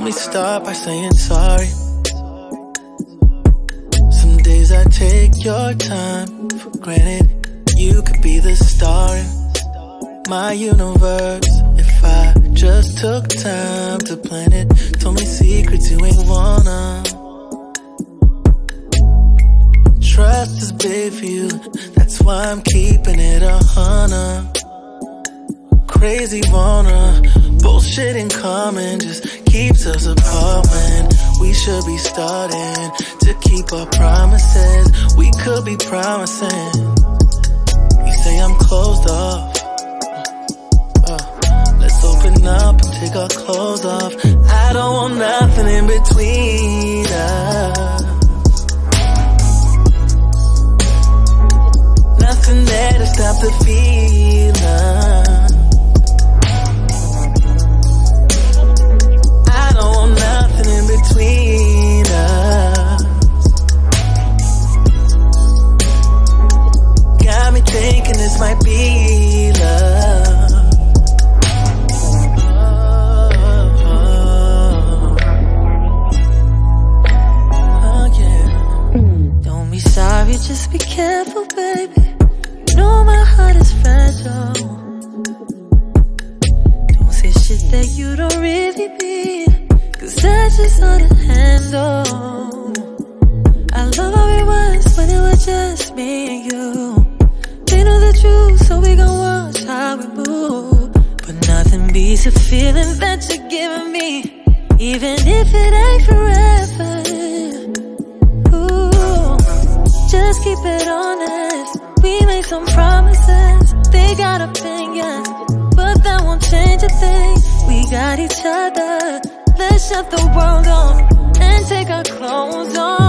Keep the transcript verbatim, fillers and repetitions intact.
Let me start by saying sorry. Some days I take your time for granted. You could be the star in my universe if I just took time to plan it. Told me secrets you ain't wanna. Trust is big for you, that's why I'm keeping it a hundred. Crazy wanna, bullshit in common just keeps us apart when we should be starting to keep our promises. We could be promising. You say I'm closed off. Uh, let's open up and take our clothes off. I don't want nothing in between us. Nothing there to stop the feeling. I don't want nothing in between us. Got me thinking this might be love. Oh, oh, oh yeah. Don't be sorry, just be careful, baby. You know my heart is fragile. Don't say shit that you don't really mean, cause that's just hard to handle. I love how it was when it was just me and you. They know the truth, so we gon' watch how we move. But nothing beats the feeling that you're giving me, even if it ain't forever. Ooh, just keep it honest. We made some promises, they got opinions, but that won't change a thing. We got each other, let's shut the world off and take our clothes off.